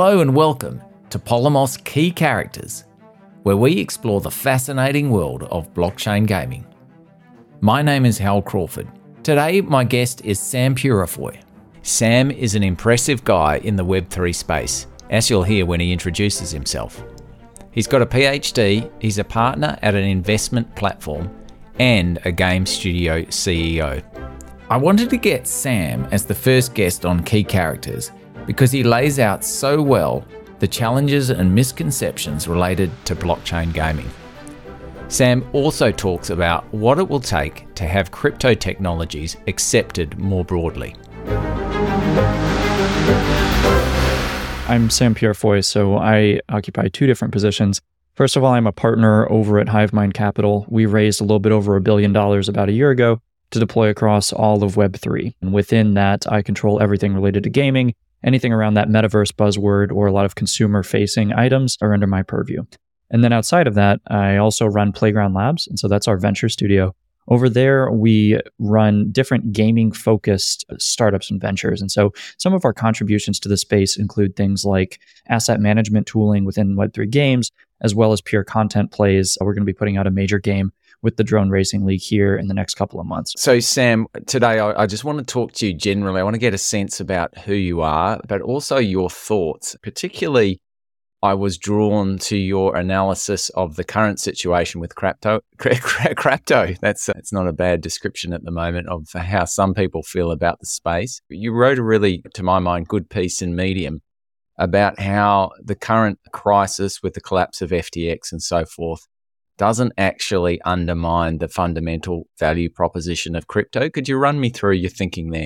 Hello and welcome to Polymos Key Characters, where we explore the fascinating world of blockchain gaming. My name is Hal Crawford. Today, my guest is Sam Purifoy. Sam is an impressive guy in the Web3 space, as you'll hear when he introduces himself. He's got a PhD, he's a partner at an investment platform, and a game studio CEO. I wanted to get Sam as the first guest on Key Characters because he lays out so well the challenges and misconceptions related to blockchain gaming. Sam also talks about what it will take to have crypto technologies accepted more broadly. I'm Sam Purifoy, so I occupy two different positions. First of all, I'm a partner over at Hivemind Capital. We raised a little bit over $1 billion about a year ago to deploy across all of Web3. And within that, I control everything related to gaming. Anything around that metaverse buzzword or a lot of consumer-facing items are under my purview. And then outside of that, I also run Playground Labs, and so that's our venture studio. Over there, we run different gaming-focused startups and ventures. And so some of our contributions to the space include things like asset management tooling within Web3 games, as well as pure content plays. We're going to be putting out a major game with the Drone Racing League here in the next couple of months. So Sam, today I just want to talk to you generally. I want to get a sense about who you are, but also your thoughts. Particularly, I was drawn to your analysis of the current situation with crypto. That's not a bad description at the moment of how some people feel about the space. You wrote a really, to my mind, good piece in Medium about how the current crisis with the collapse of FTX and so forth doesn't actually undermine the fundamental value proposition of crypto. Could you run me through your thinking there?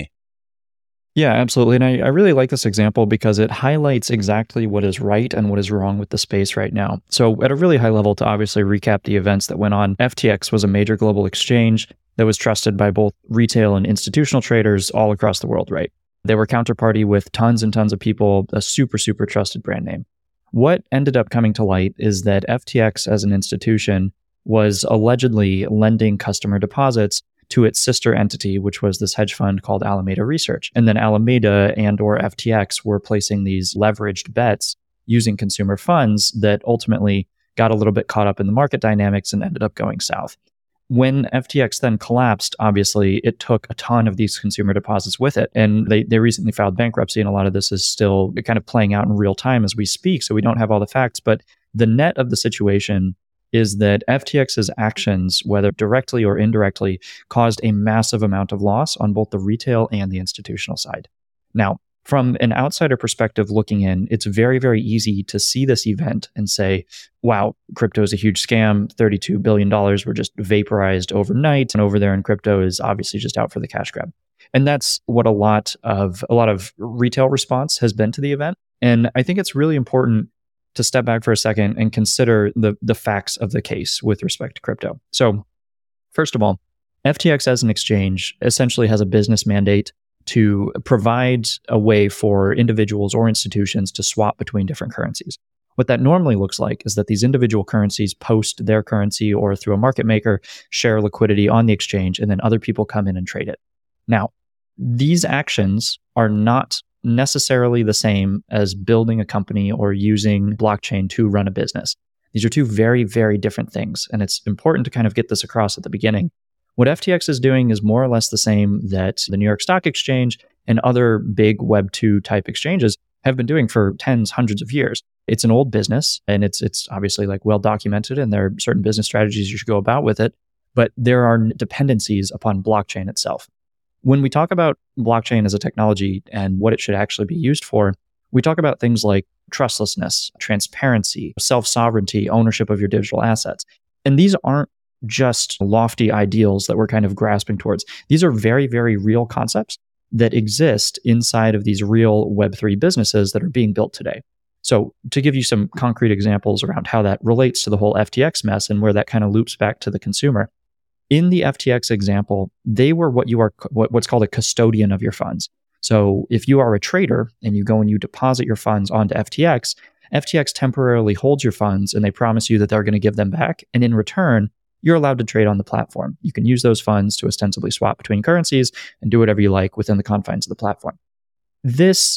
Yeah, absolutely. And I really like this example because it highlights exactly what is right and what is wrong with the space right now. So at a really high level, to obviously recap the events that went on, FTX was a major global exchange that was trusted by both retail and institutional traders all across the world, right? They were counterparty with tons and tons of people, a super, super trusted brand name. What ended up coming to light is that FTX as an institution was allegedly lending customer deposits to its sister entity, which was this hedge fund called Alameda Research. And then Alameda and or FTX were placing these leveraged bets using consumer funds that ultimately got a little bit caught up in the market dynamics and ended up going south. When FTX then collapsed, obviously, it took a ton of these consumer deposits with it. And they recently filed bankruptcy, and a lot of this is still kind of playing out in real time as we speak, so we don't have all the facts. But the net of the situation is that FTX's actions, whether directly or indirectly, caused a massive amount of loss on both the retail and the institutional side. Now, from an outsider perspective looking in, it's very, very easy to see this event and say, wow, crypto is a huge scam. $32 billion were just vaporized overnight. And over there in crypto is obviously just out for the cash grab. And that's what a lot of retail response has been to the event. And I think it's really important to step back for a second and consider the facts of the case with respect to crypto. So first of all, FTX as an exchange essentially has a business mandate to provide a way for individuals or institutions to swap between different currencies. What that normally looks like is that these individual currencies post their currency or through a market maker, share liquidity on the exchange, and then other people come in and trade it. Now, these actions are not necessarily the same as building a company or using blockchain to run a business. These are two very, very different things, and it's important to kind of get this across at the beginning. What FTX is doing is more or less the same that the New York Stock Exchange and other big Web2 type exchanges have been doing for tens, hundreds of years. It's an old business, and it's obviously like well documented, and there are certain business strategies you should go about with it, but there are dependencies upon blockchain itself. When we talk about blockchain as a technology and what it should actually be used for, we talk about things like trustlessness, transparency, self-sovereignty, ownership of your digital assets. And these aren't just lofty ideals that we're kind of grasping towards. These are very, very real concepts that exist inside of these real Web3 businesses that are being built today. So to give you some concrete examples around how that relates to the whole FTX mess and where that kind of loops back to the consumer, in the FTX example, they were what's called a custodian of your funds. So if you are a trader and you go and you deposit your funds onto FTX, FTX temporarily holds your funds and they promise you that they're going to give them back. And in return, you're allowed to trade on the platform. You can use those funds to ostensibly swap between currencies and do whatever you like within the confines of the platform. This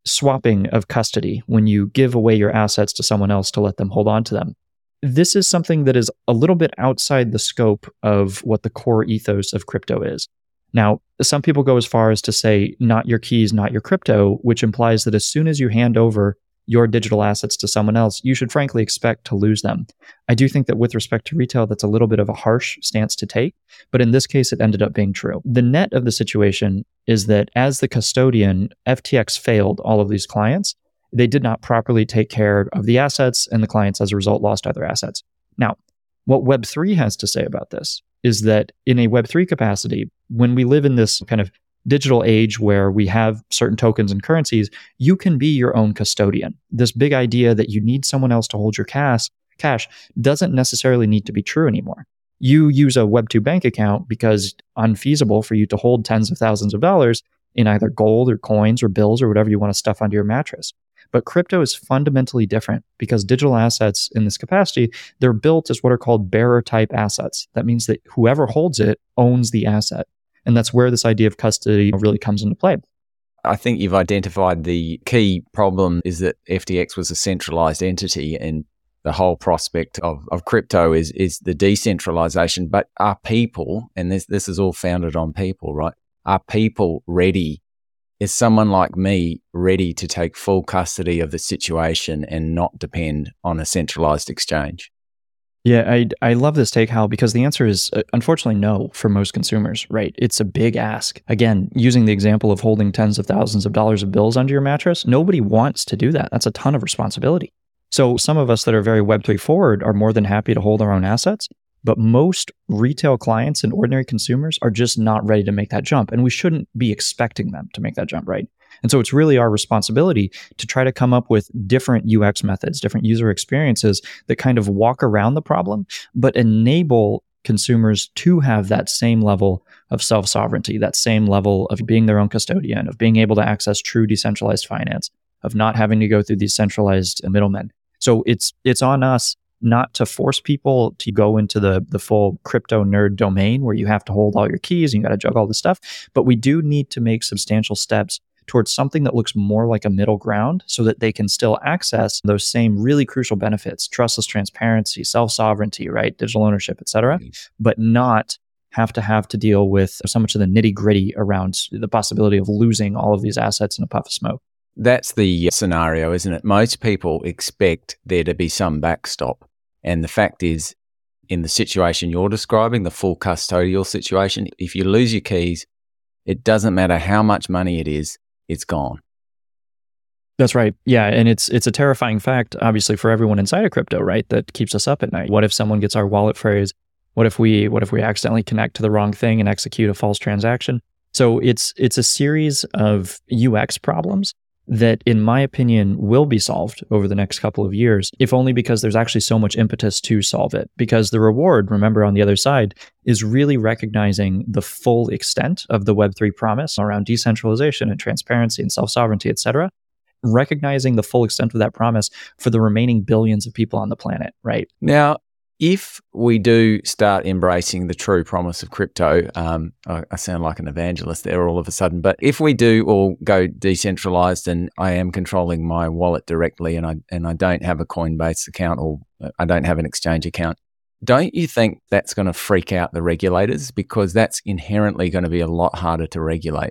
swapping of custody, when you give away your assets to someone else to let them hold on to them. This is something that is a little bit outside the scope of what the core ethos of crypto is. Now, some people go as far as to say, not your keys, not your crypto, which implies that as soon as you hand over your digital assets to someone else, you should frankly expect to lose them. I do think that with respect to retail, that's a little bit of a harsh stance to take, but in this case, it ended up being true. The net of the situation is that as the custodian, FTX failed all of these clients. They did not properly take care of the assets, and the clients as a result lost other assets. Now, what Web3 has to say about this is that in a Web3 capacity, when we live in this kind of digital age where we have certain tokens and currencies, you can be your own custodian. This big idea that you need someone else to hold your cash doesn't necessarily need to be true anymore. You use a Web2 bank account because it's unfeasible for you to hold tens of thousands of dollars in either gold or coins or bills or whatever you want to stuff under your mattress. But crypto is fundamentally different because digital assets in this capacity, they're built as what are called bearer type assets. That means that whoever holds it owns the asset. And that's where this idea of custody really comes into play. I think you've identified the key problem is that FTX was a centralized entity, and the whole prospect of crypto is the decentralization. But are people, and this is all founded on people, right? Are people ready? Is someone like me ready to take full custody of the situation and not depend on a centralized exchange? Yeah, I love this take, Hal, because the answer is unfortunately no for most consumers, right? It's a big ask. Again, using the example of holding tens of thousands of dollars of bills under your mattress, nobody wants to do that. That's a ton of responsibility. So some of us that are very Web3 forward are more than happy to hold our own assets, but most retail clients and ordinary consumers are just not ready to make that jump, and we shouldn't be expecting them to make that jump, right? And so it's really our responsibility to try to come up with different UX methods, different user experiences that kind of walk around the problem, but enable consumers to have that same level of self-sovereignty, that same level of being their own custodian, of being able to access true decentralized finance, of not having to go through these centralized middlemen. So it's on us not to force people to go into the full crypto nerd domain where you have to hold all your keys and you got to juggle all this stuff, but we do need to make substantial steps towards something that looks more like a middle ground so that they can still access those same really crucial benefits, trustless transparency, self-sovereignty, right, digital ownership, et cetera, but not have to deal with so much of the nitty-gritty around the possibility of losing all of these assets in a puff of smoke. That's the scenario, isn't it? Most people expect there to be some backstop. And the fact is, in the situation you're describing, the full custodial situation, if you lose your keys, it doesn't matter how much money it is, it's gone. That's right. Yeah. And it's a terrifying fact, obviously, for everyone inside of crypto, right? That keeps us up at night. What if someone gets our wallet phrase? What if we accidentally connect to the wrong thing and execute a false transaction? So it's a series of UX problems that, in my opinion, will be solved over the next couple of years, if only because there's actually so much impetus to solve it. Because the reward, remember, on the other side, is really recognizing the full extent of the Web3 promise around decentralization and transparency and self-sovereignty, et cetera, recognizing the full extent of that promise for the remaining billions of people on the planet, right? Now, if we do start embracing the true promise of crypto, I sound like an evangelist there all of a sudden, but if we do all go decentralized and I am controlling my wallet directly and I don't have a Coinbase account or I don't have an exchange account, don't you think that's going to freak out the regulators? Because that's inherently going to be a lot harder to regulate.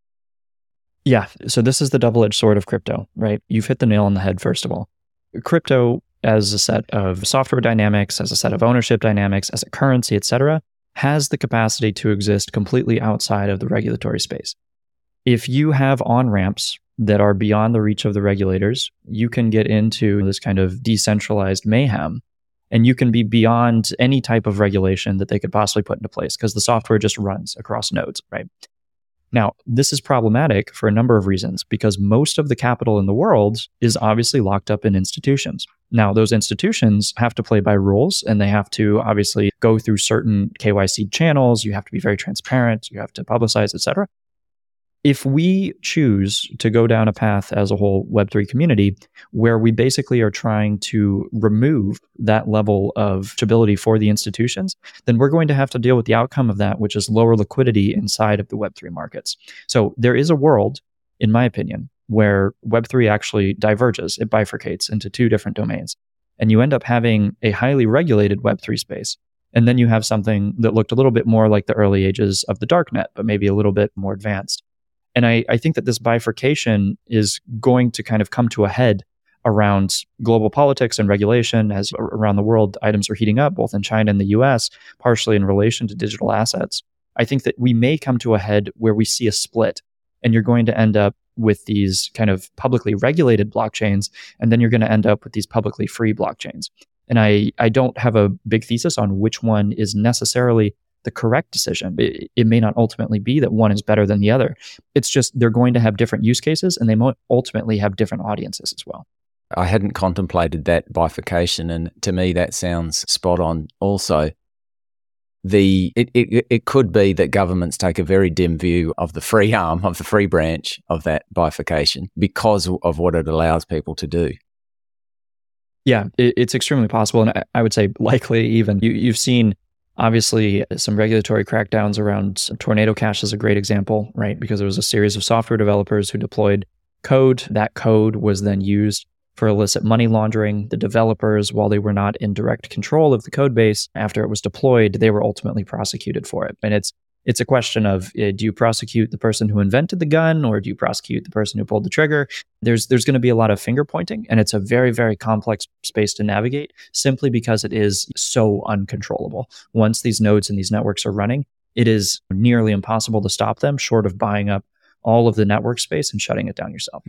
Yeah. So this is the double-edged sword of crypto, right? You've hit the nail on the head, first of all. Crypto, as a set of software dynamics, as a set of ownership dynamics, as a currency, et cetera, has the capacity to exist completely outside of the regulatory space. If you have on-ramps that are beyond the reach of the regulators, you can get into this kind of decentralized mayhem, and you can be beyond any type of regulation that they could possibly put into place because the software just runs across nodes, right? Now, this is problematic for a number of reasons because most of the capital in the world is obviously locked up in institutions. Now, those institutions have to play by rules and they have to obviously go through certain KYC channels. You have to be very transparent. You have to publicize, et cetera. If we choose to go down a path as a whole Web3 community where we basically are trying to remove that level of stability for the institutions, then we're going to have to deal with the outcome of that, which is lower liquidity inside of the Web3 markets. So there is a world, in my opinion, where Web3 actually diverges. It bifurcates into two different domains. And you end up having a highly regulated Web3 space. And then you have something that looked a little bit more like the early ages of the darknet, but maybe a little bit more advanced. And I think that this bifurcation is going to kind of come to a head around global politics and regulation as around the world items are heating up, both in China and the US, partially in relation to digital assets. I think that we may come to a head where we see a split, and you're going to end up with these kind of publicly regulated blockchains, and then you're going to end up with these publicly free blockchains. And I don't have a big thesis on which one is necessarily the correct decision. It may not ultimately be that one is better than the other. It's just they're going to have different use cases, and they might ultimately have different audiences as well. I hadn't contemplated that bifurcation, and to me that sounds spot on also. It could be that governments take a very dim view of the free arm, of the free branch of that bifurcation because of what it allows people to do. Yeah, it's extremely possible. And I would say likely even. You've seen, obviously, some regulatory crackdowns around Tornado Cash is a great example, right? Because there was a series of software developers who deployed code. That code was then used for illicit money laundering. The developers, while they were not in direct control of the code base, after it was deployed, they were ultimately prosecuted for it. And it's a question of, do you prosecute the person who invented the gun, or do you prosecute the person who pulled the trigger? There's going to be a lot of finger pointing, and it's a very, very complex space to navigate simply because it is so uncontrollable. Once these nodes and these networks are running, it is nearly impossible to stop them, short of buying up all of the network space and shutting it down yourself.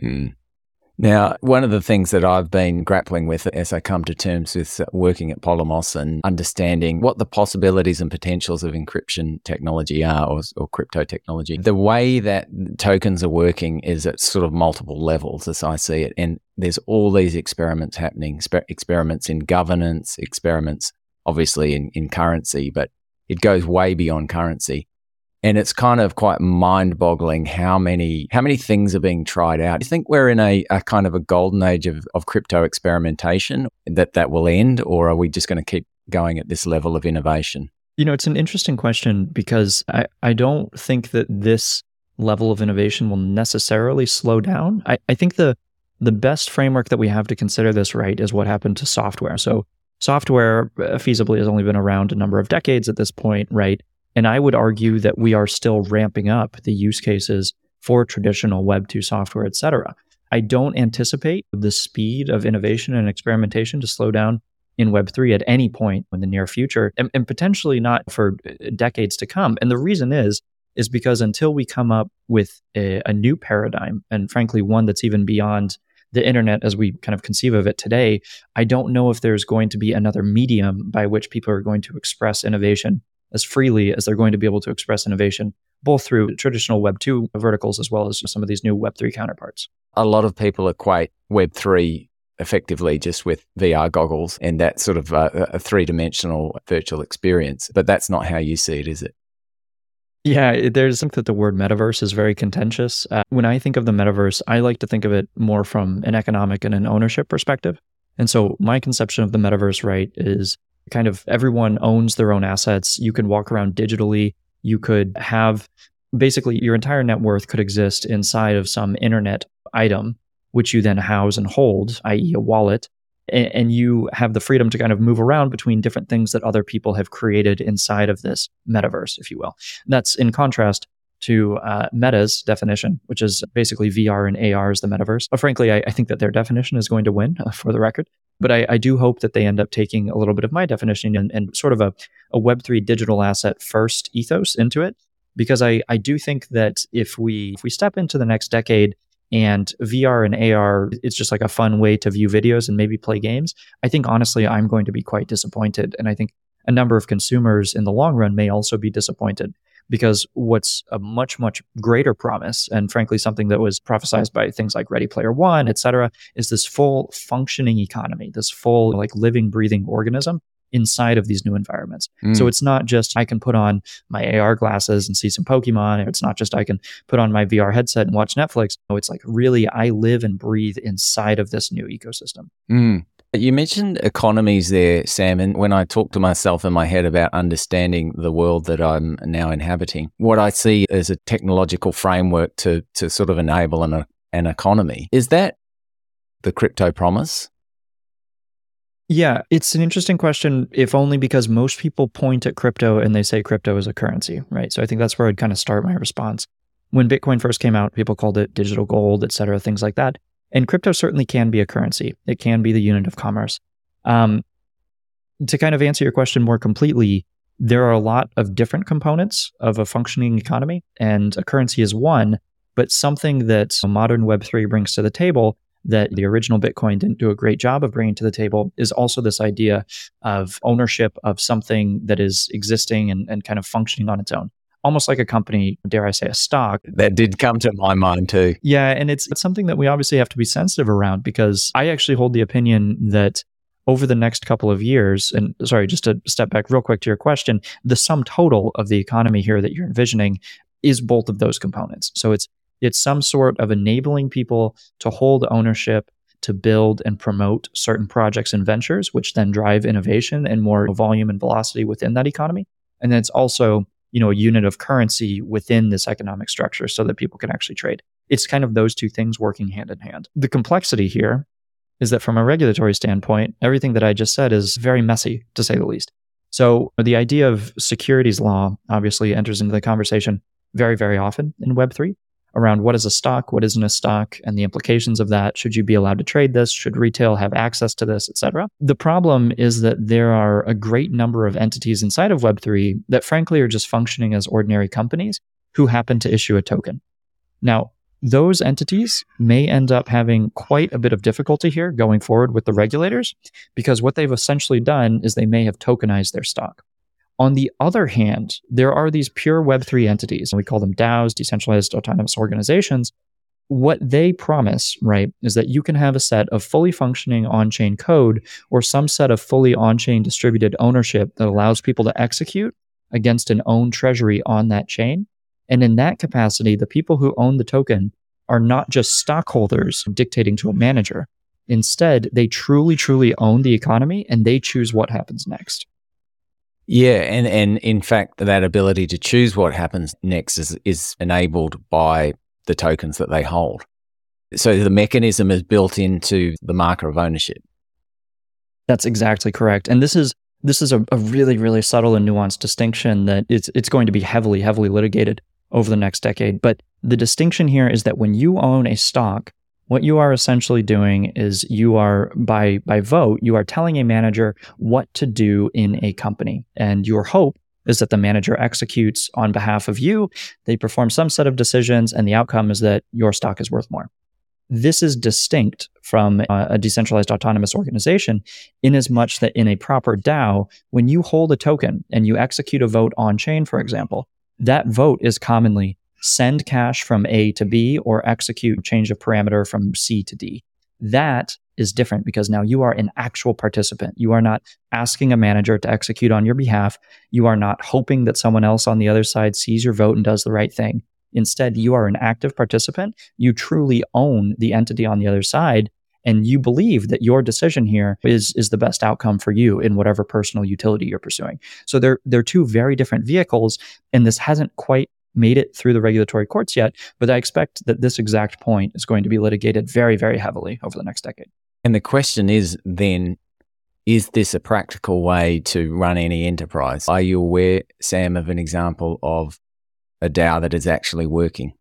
Now, one of the things that I've been grappling with as I come to terms with working at Polymos and understanding what the possibilities and potentials of encryption technology are, or crypto technology, the way that tokens are working is at sort of multiple levels as I see it. And there's all these experiments happening, experiments in governance, experiments obviously in currency, but it goes way beyond currency. And it's kind of quite mind-boggling how many things are being tried out. Do you think we're in a kind of a golden age of crypto experimentation that will end, or are we just going to keep going at this level of innovation? You know, it's an interesting question because I don't think that this level of innovation will necessarily slow down. I think the best framework that we have to consider this right is what happened to software. So software feasibly has only been around a number of decades at this point, right? And I would argue that we are still ramping up the use cases for traditional Web 2 software, et cetera. I don't anticipate the speed of innovation and experimentation to slow down in Web 3 at any point in the near future, and potentially not for decades to come. And the reason is because until we come up with a new paradigm, and frankly, one that's even beyond the internet as we kind of conceive of it today, I don't know if there's going to be another medium by which people are going to express innovation as freely as they're going to be able to express innovation, both through traditional Web 2 verticals as well as some of these new Web 3 counterparts. A lot of people equate Web 3 effectively just with VR goggles and that sort of a three-dimensional virtual experience, but that's not how you see it, is it? Yeah, there's something that the word metaverse is very contentious. When I think of the metaverse, I like to think of it more from an economic and an ownership perspective. And so my conception of the metaverse, right, is kind of everyone owns their own assets. You can walk around digitally. You could have basically your entire net worth could exist inside of some internet item, which you then house and hold, i.e. a wallet. And you have the freedom to kind of move around between different things that other people have created inside of this metaverse, if you will. That's in contrast to Meta's definition, which is basically VR and AR is the metaverse. But frankly, I think that their definition is going to win, for the record. But I do hope that they end up taking a little bit of my definition and sort of a Web3 digital asset first ethos into it. Because I do think that if we step into the next decade and VR and AR, it's just like a fun way to view videos and maybe play games, I think honestly, I'm going to be quite disappointed. And I think a number of consumers in the long run may also be disappointed. Because what's a much, much greater promise, and frankly, something that was prophesized by things like Ready Player One, et cetera, is this full functioning economy, this full like living, breathing organism inside of these new environments. So it's not just I can put on my AR glasses and see some Pokemon, or it's not just I can put on my VR headset and watch Netflix. No, it's like really I live and breathe inside of this new ecosystem. You mentioned economies there, Sam, and when I talk to myself in my head about understanding the world that I'm now inhabiting, what I see is a technological framework to sort of enable an an economy. Is that the crypto promise? Yeah, it's an interesting question, if only because most people point at crypto and they say crypto is a currency, right? So I think that's where I'd kind of start my response. When Bitcoin first came out, people called it digital gold, et cetera, things like that. And crypto certainly can be a currency. It can be the unit of commerce. To kind of answer your question more completely, there are a lot of different components of a functioning economy, and a currency is one, but something that modern Web3 brings to the table that the original Bitcoin didn't do a great job of bringing to the table is also this idea of ownership of something that is existing and kind of functioning on its own. Almost like a company, dare I say, a stock. That did come to my mind too. Yeah, and it's something that we obviously have to be sensitive around, because I actually hold the opinion that over the next couple of years, and sorry, just to step back real quick to your question, the sum total of the economy here that you're envisioning is both of those components. So it's some sort of enabling people to hold ownership, to build and promote certain projects and ventures, which then drive innovation and more volume and velocity within that economy. And then it's also, a unit of currency within this economic structure so that people can actually trade. It's kind of those two things working hand in hand. The complexity here is that from a regulatory standpoint, everything that I just said is very messy, to say the least. So the idea of securities law obviously enters into the conversation very, very often in Web3 around what is a stock, what isn't a stock, and the implications of that. Should you be allowed to trade this? Should retail have access to this, et cetera? The problem is that there are a great number of entities inside of Web3 that frankly are just functioning as ordinary companies who happen to issue a token. Now, those entities may end up having quite a bit of difficulty here going forward with the regulators, because what they've essentially done is they may have tokenized their stock. On the other hand, there are these pure Web3 entities, and we call them DAOs, decentralized autonomous organizations. What they promise, right, is that you can have a set of fully functioning on-chain code or some set of fully on-chain distributed ownership that allows people to execute against an owned treasury on that chain. And in that capacity, the people who own the token are not just stockholders dictating to a manager. Instead, they truly, truly own the economy, and they choose what happens next. Yeah, and in fact, that ability to choose what happens next is enabled by the tokens that they hold. So the mechanism is built into the marker of ownership. That's exactly correct. And this is a really, really subtle and nuanced distinction that it's going to be heavily, heavily litigated over the next decade. But the distinction here is that when you own a stock, what you are essentially doing is you are, by vote, you are telling a manager what to do in a company. And your hope is that the manager executes on behalf of you. They perform some set of decisions, and the outcome is that your stock is worth more. This is distinct from a decentralized autonomous organization in as much that in a proper DAO, when you hold a token and you execute a vote on chain, for example, that vote is commonly send cash from A to B or execute change of parameter from C to D. That is different because now you are an actual participant. You are not asking a manager to execute on your behalf. You are not hoping that someone else on the other side sees your vote and does the right thing. Instead, you are an active participant. You truly own the entity on the other side, and you believe that your decision here is the best outcome for you in whatever personal utility you're pursuing. So they're two very different vehicles, and this hasn't quite made it through the regulatory courts yet, but I expect that this exact point is going to be litigated very, very heavily over the next decade. And the question is then, is this a practical way to run any enterprise? Are you aware, Sam, of an example of a DAO that is actually working?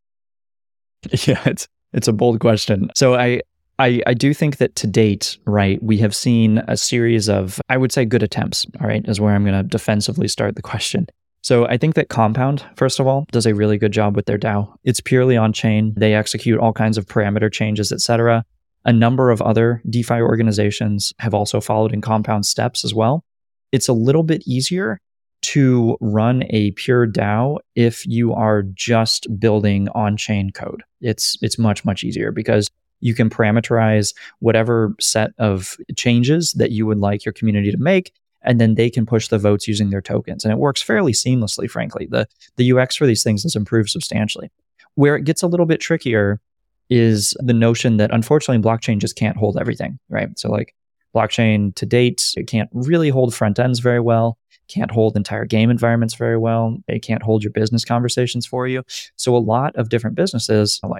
Yeah, it's a bold question. So I do think that to date, right, we have seen a series of, I would say, good attempts, all right, is where I'm going to defensively start the question. So I think that Compound, first of all, does a really good job with their DAO. It's purely on-chain. They execute all kinds of parameter changes, et cetera. A number of other DeFi organizations have also followed in Compound steps as well. It's a little bit easier to run a pure DAO if you are just building on-chain code. It's much, much easier because you can parameterize whatever set of changes that you would like your community to make, and then they can push the votes using their tokens. And it works fairly seamlessly, frankly. The UX for these things has improved substantially. Where it gets a little bit trickier is the notion that unfortunately blockchain just can't hold everything, right? So like blockchain to date, it can't really hold front ends very well, can't hold entire game environments very well. It can't hold your business conversations for you. So a lot of different businesses like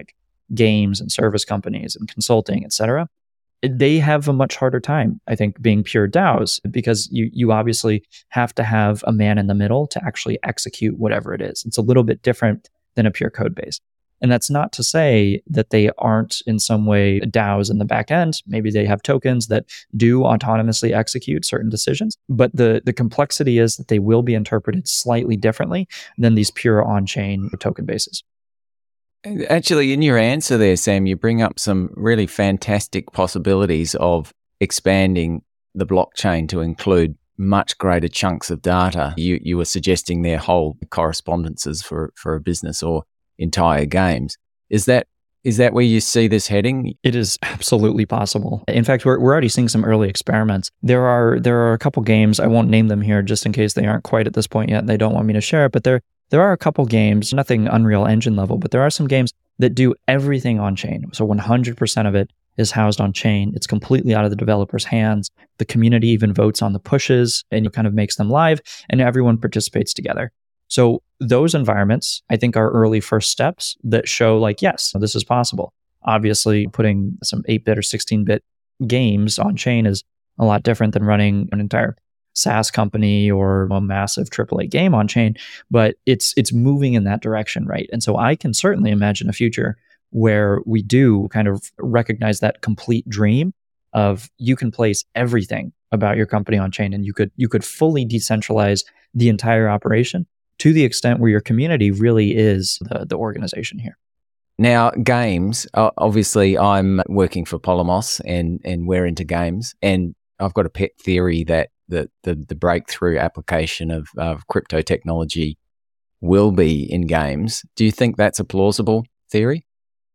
games and service companies and consulting, etc., they have a much harder time, I think, being pure DAOs, because you obviously have to have a man in the middle to actually execute whatever it is. It's a little bit different than a pure code base. And that's not to say that they aren't in some way DAOs in the back end. Maybe they have tokens that do autonomously execute certain decisions, but the complexity is that they will be interpreted slightly differently than these pure on-chain token bases. Actually, in your answer there, Sam, you bring up some really fantastic possibilities of expanding the blockchain to include much greater chunks of data. You were suggesting their whole correspondences for a business or entire games. Is that where you see this heading? It is absolutely possible. In fact, we're already seeing some early experiments. There are a couple games, I won't name them here just in case they aren't quite at this point yet and they don't want me to share it, but there are a couple games, nothing Unreal Engine level, but there are some games that do everything on chain. So 100% of it is housed on chain. It's completely out of the developer's hands. The community even votes on the pushes and it kind of makes them live and everyone participates together. So those environments, I think, are early first steps that show like, yes, this is possible. Obviously, putting some 8-bit or 16-bit games on chain is a lot different than running an entire SaaS company or a massive AAA game on chain, but it's moving in that direction, right? And so I can certainly imagine a future where we do kind of recognize that complete dream of you can place everything about your company on chain, and you could fully decentralize the entire operation to the extent where your community really is the organization here. Now, games, obviously I'm working for Polymos and we're into games, and I've got a pet theory that the breakthrough application of crypto technology will be in games. Do you think that's a plausible theory?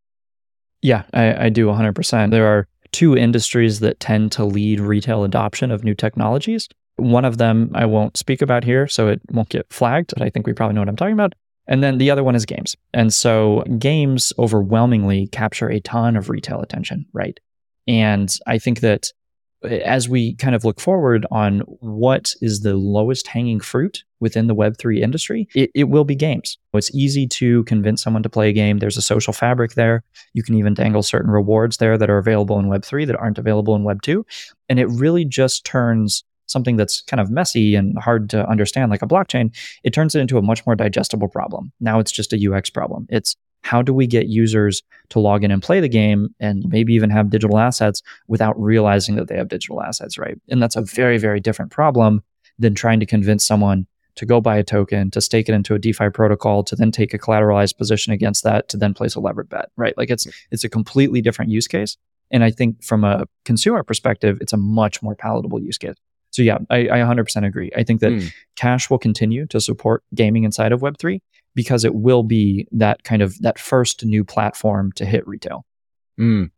Yeah, I do 100%. There are two industries that tend to lead retail adoption of new technologies. One of them I won't speak about here, so it won't get flagged, but I think we probably know what I'm talking about. And then the other one is games. And so games overwhelmingly capture a ton of retail attention, right? And I think that as we kind of look forward on what is the lowest hanging fruit within the Web3 industry, it will be games. It's easy to convince someone to play a game. There's a social fabric there. You can even dangle certain rewards there that are available in Web3 that aren't available in Web2. And it really just turns something that's kind of messy and hard to understand, like a blockchain, it turns it into a much more digestible problem. Now it's just a UX problem. It's how do we get users to log in and play the game and maybe even have digital assets without realizing that they have digital assets, right? And that's a very, very different problem than trying to convince someone to go buy a token, to stake it into a DeFi protocol, to then take a collateralized position against that, to then place a levered bet, right? Like it's a completely different use case. And I think from a consumer perspective, it's a much more palatable use case. So yeah, I 100% agree. I think that Cash will continue to support gaming inside of Web3 because it will be that kind of that first new platform to hit retail. And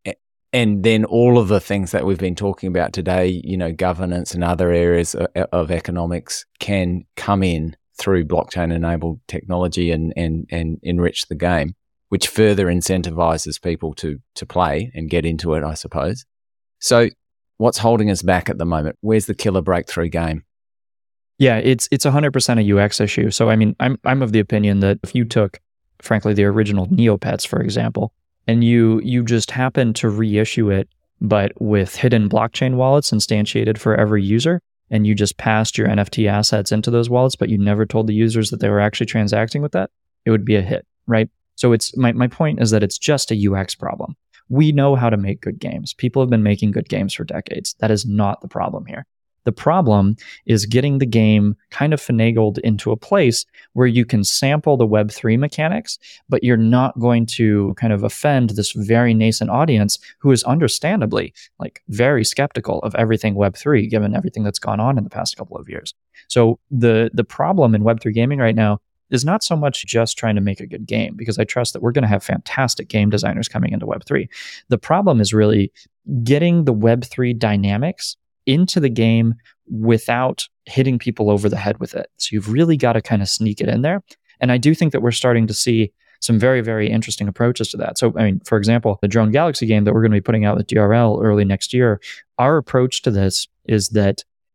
then all of the things that we've been talking about today, governance and other areas of economics can come in through blockchain-enabled technology and enrich the game, which further incentivizes people to play and get into it, I suppose. So what's holding us back at the moment? Where's the killer breakthrough game? Yeah, it's 100% a UX issue. So I mean, I'm of the opinion that if you took, frankly, the original Neopets, for example, and you just happen to reissue it, but with hidden blockchain wallets instantiated for every user, and you just passed your NFT assets into those wallets, but you never told the users that they were actually transacting with that, it would be a hit, right? So it's my point is that it's just a UX problem. We know how to make good games. People have been making good games for decades. That is not the problem here. The problem is getting the game kind of finagled into a place where you can sample the Web3 mechanics, but you're not going to kind of offend this very nascent audience who is understandably like very skeptical of everything Web3, given everything that's gone on in the past couple of years. So the problem in Web3 gaming right now is not so much just trying to make a good game, because I trust that we're going to have fantastic game designers coming into Web3. The problem is really getting the Web3 dynamics into the game without hitting people over the head with it. So you've really got to kind of sneak it in there. And I do think that we're starting to see some very, very interesting approaches to that. So, I mean, for example, the Drone Galaxy game that we're going to be putting out with DRL early next year, our approach to this is that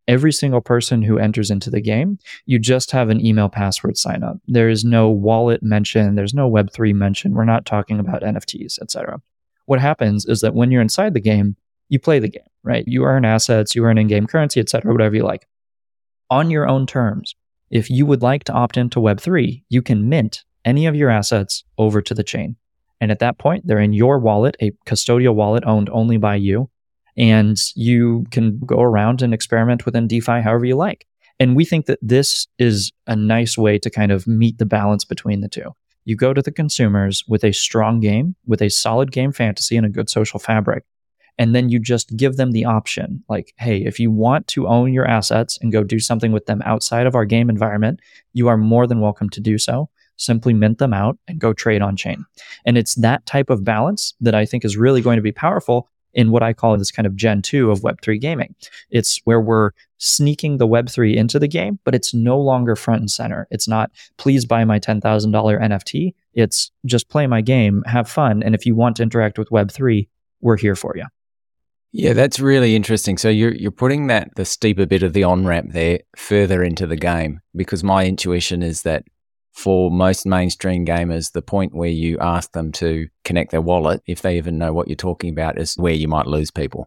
Every single person who enters into the game, you just have an email password sign up. There is no wallet mention. There's no Web3 mention. We're not talking about NFTs, etc. What happens is that when you're inside the game, you play the game, right? You earn assets, you earn in-game currency, etc., whatever you like. On your own terms, if you would like to opt into Web3, you can mint any of your assets over to the chain. And at that point, they're in your wallet, a custodial wallet owned only by you. And you can go around and experiment within DeFi however you like. And we think that this is a nice way to kind of meet the balance between the two. You go to the consumers with a strong game, with a solid game fantasy and a good social fabric. And then you just give them the option, like, hey, if you want to own your assets and go do something with them outside of our game environment, you are more than welcome to do so. Simply mint them out and go trade on chain. And it's that type of balance that I think is really going to be powerful in what I call this kind of Gen 2 of Web3 gaming. It's where we're sneaking the Web3 into the game, but it's no longer front and center. It's not, please buy my $10,000 NFT. It's just play my game, have fun. And if you want to interact with Web3, we're here for you. Yeah, that's really interesting. So you're putting the steeper bit of the on-ramp there further into the game, because my intuition is that for most mainstream gamers, the point where you ask them to connect their wallet, if they even know what you're talking about, is where you might lose people.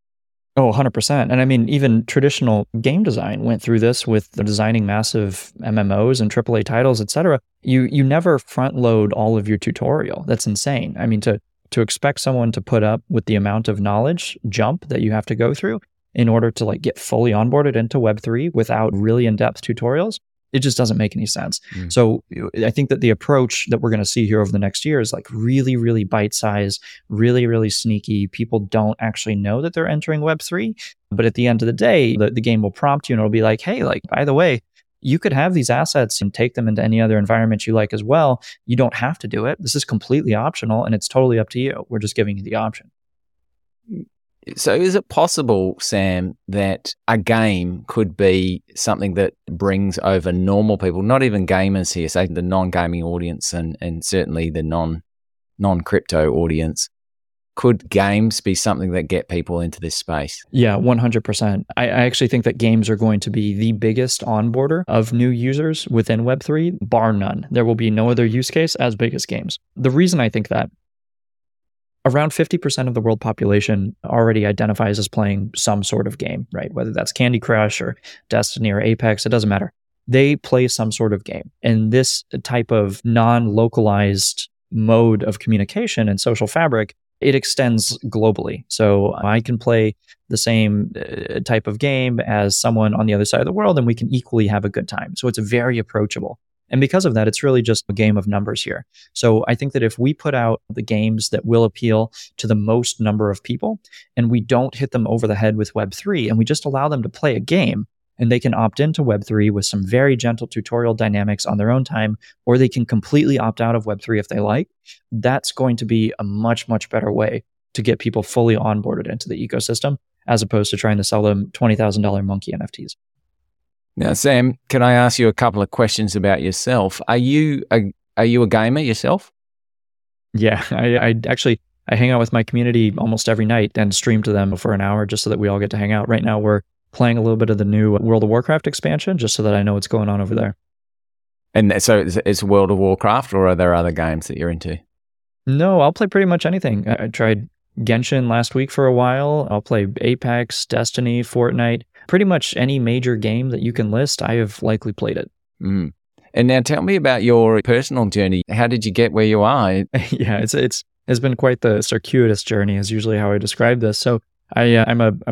Oh, 100%. And I mean, even traditional game design went through this with designing massive MMOs and AAA titles, et cetera. You never front load all of your tutorial. That's insane. I mean, to expect someone to put up with the amount of knowledge jump that you have to go through in order to get fully onboarded into Web3 without really in-depth tutorials, it just doesn't make any sense. So I think that the approach that we're going to see here over the next year is really, really bite-sized, really, really sneaky. People don't actually know that they're entering Web3. But at the end of the day, the game will prompt you and it'll be like, hey, by the way, you could have these assets and take them into any other environment you like as well. You don't have to do it. This is completely optional and it's totally up to you. We're just giving you the option. So is it possible, Sam, that a game could be something that brings over normal people, not even gamers here, say the non-gaming audience and certainly the non-crypto audience? Could games be something that get people into this space? Yeah, 100%. I actually think that games are going to be the biggest onboarder of new users within Web3, bar none. There will be no other use case as big as games. The reason I think that, around 50% of the world population already identifies as playing some sort of game, right? Whether that's Candy Crush or Destiny or Apex, it doesn't matter. They play some sort of game. And this type of non-localized mode of communication and social fabric, it extends globally. So I can play the same type of game as someone on the other side of the world, and we can equally have a good time. So it's very approachable. And because of that, it's really just a game of numbers here. So I think that if we put out the games that will appeal to the most number of people, and we don't hit them over the head with Web3, and we just allow them to play a game, and they can opt into Web3 with some very gentle tutorial dynamics on their own time, or they can completely opt out of Web3 if they like, that's going to be a much, much better way to get people fully onboarded into the ecosystem, as opposed to trying to sell them $20,000 monkey NFTs. Now, Sam, can I ask you a couple of questions about yourself? Are you a gamer yourself? Yeah, I hang out with my community almost every night and stream to them for an hour just so that we all get to hang out. Right now, we're playing a little bit of the new World of Warcraft expansion just so that I know what's going on over there. And so it's World of Warcraft, or are there other games that you're into? No, I'll play pretty much anything. I tried Genshin last week for a while. I'll play Apex, Destiny, Fortnite. Pretty much any major game that you can list, I have likely played it. And now tell me about your personal journey. How did you get where you are? Yeah, it's been quite the circuitous journey, is usually how I describe this. So I'm a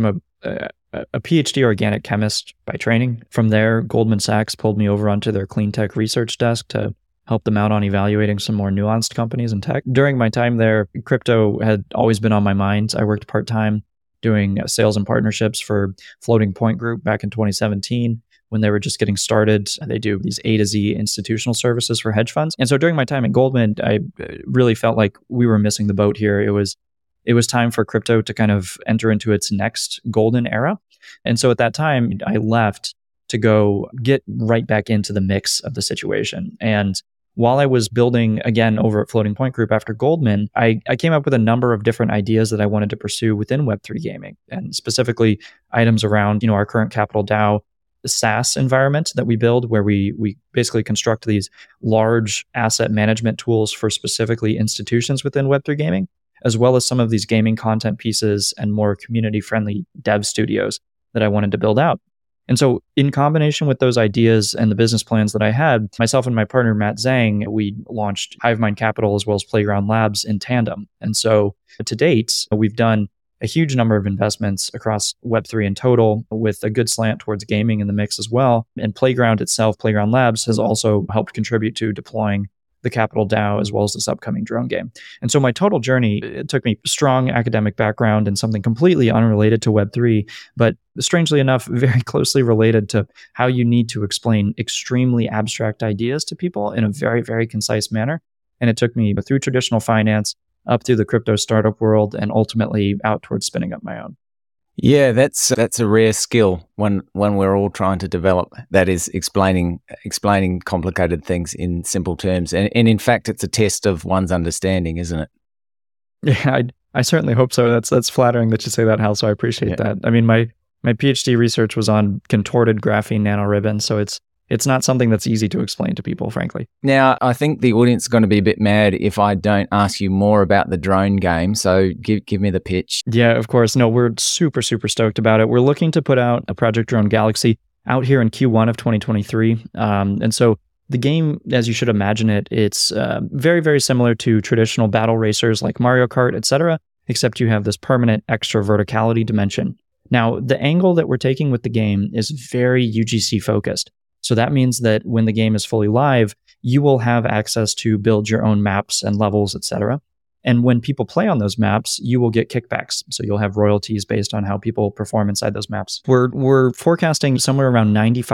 PhD organic chemist by training. From there, Goldman Sachs pulled me over onto their clean tech research desk to help them out on evaluating some more nuanced companies in tech. During my time there, crypto had always been on my mind. I worked part-time doing sales and partnerships for Floating Point Group back in 2017 when they were just getting started. They do these A to Z institutional services for hedge funds. And so during my time at Goldman, I really felt like we were missing the boat here. It was time for crypto to kind of enter into its next golden era. And so at that time, I left to go get right back into the mix of the situation. And while I was building, again, over at Floating Point Group after Goldman, I came up with a number of different ideas that I wanted to pursue within Web3 gaming, and specifically items around, our current Capital DAO SaaS environment that we build, where we basically construct these large asset management tools for specifically institutions within Web3 gaming, as well as some of these gaming content pieces and more community-friendly dev studios that I wanted to build out. And so in combination with those ideas and the business plans that I had, myself and my partner, Matt Zhang, we launched Hivemind Capital as well as Playground Labs in tandem. And so to date, we've done a huge number of investments across Web3 in total, with a good slant towards gaming in the mix as well. And Playground itself, Playground Labs, has also helped contribute to deploying the Capital DAO as well as this upcoming drone game. And so my total journey, it took me strong academic background and something completely unrelated to Web3, but strangely enough, very closely related to how you need to explain extremely abstract ideas to people in a very, very concise manner. And it took me through traditional finance, up through the crypto startup world, and ultimately out towards spinning up my own. Yeah, that's a rare skill when we're all trying to develop. That is explaining complicated things in simple terms, and in fact, it's a test of one's understanding, isn't it? Yeah, I certainly hope so. That's flattering that you say that, Hal. So I appreciate that. I mean, my PhD research was on contorted graphene nanoribbon, so it's not something that's easy to explain to people, frankly. Now, I think the audience is going to be a bit mad if I don't ask you more about the drone game. So give me the pitch. Yeah, of course. No, we're super, super stoked about it. We're looking to put out a Project Drone Galaxy out here in Q1 of 2023. And so the game, as you should imagine it, it's very, very similar to traditional battle racers like Mario Kart, etc., except you have this permanent extra verticality dimension. Now, the angle that we're taking with the game is very UGC focused. So that means that when the game is fully live, you will have access to build your own maps and levels, etc. And when people play on those maps, you will get kickbacks. So you'll have royalties based on how people perform inside those maps. We're forecasting somewhere around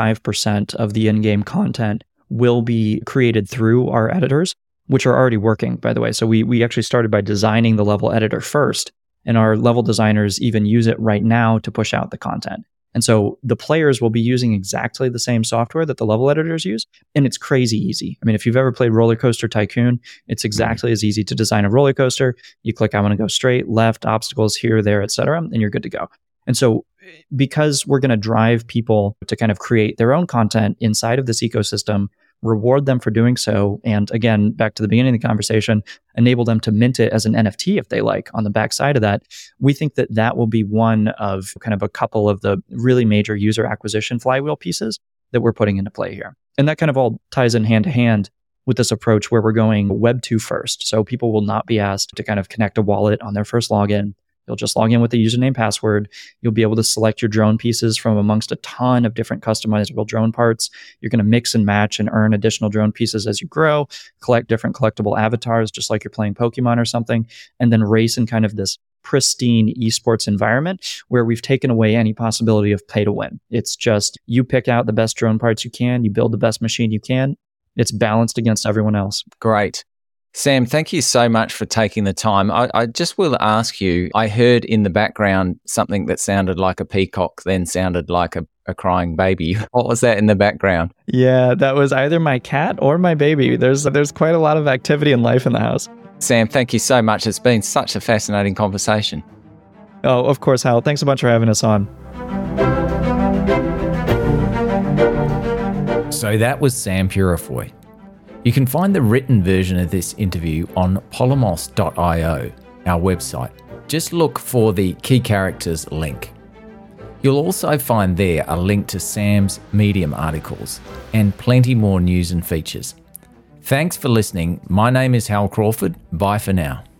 95% of the in-game content will be created through our editors, which are already working, by the way. So we actually started by designing the level editor first, and our level designers even use it right now to push out the content. And so the players will be using exactly the same software that the level editors use. And it's crazy easy. I mean, if you've ever played Roller Coaster Tycoon, it's exactly as easy to design a roller coaster. You click, I want to go straight, left, obstacles here, there, etc., and you're good to go. And so because we're going to drive people to kind of create their own content inside of this ecosystem, reward them for doing so, and again, back to the beginning of the conversation, enable them to mint it as an NFT if they like on the backside of that, we think that that will be one of kind of a couple of the really major user acquisition flywheel pieces that we're putting into play here. And that kind of all ties in hand to hand with this approach where we're going Web 2 first. So people will not be asked to kind of connect a wallet on their first login. You'll just log in with the username password. You'll be able to select your drone pieces from amongst a ton of different customizable drone parts. You're going to mix and match and earn additional drone pieces as you grow, collect different collectible avatars, just like you're playing Pokemon or something, and then race in kind of this pristine esports environment where we've taken away any possibility of pay to win. It's just you pick out the best drone parts you can, you build the best machine you can. It's balanced against everyone else. Great. Sam, thank you so much for taking the time. I just will ask you, I heard in the background something that sounded like a peacock, then sounded like a crying baby. What was that in the background? Yeah, that was either my cat or my baby. There's quite a lot of activity and life in the house. Sam, thank you so much. It's been such a fascinating conversation. Oh, of course, Hal. Thanks so much for having us on. So that was Sam Purifoy. You can find the written version of this interview on polymos.io, our website. Just look for the key characters link. You'll also find there a link to Sam's Medium articles and plenty more news and features. Thanks for listening. My name is Hal Crawford. Bye for now.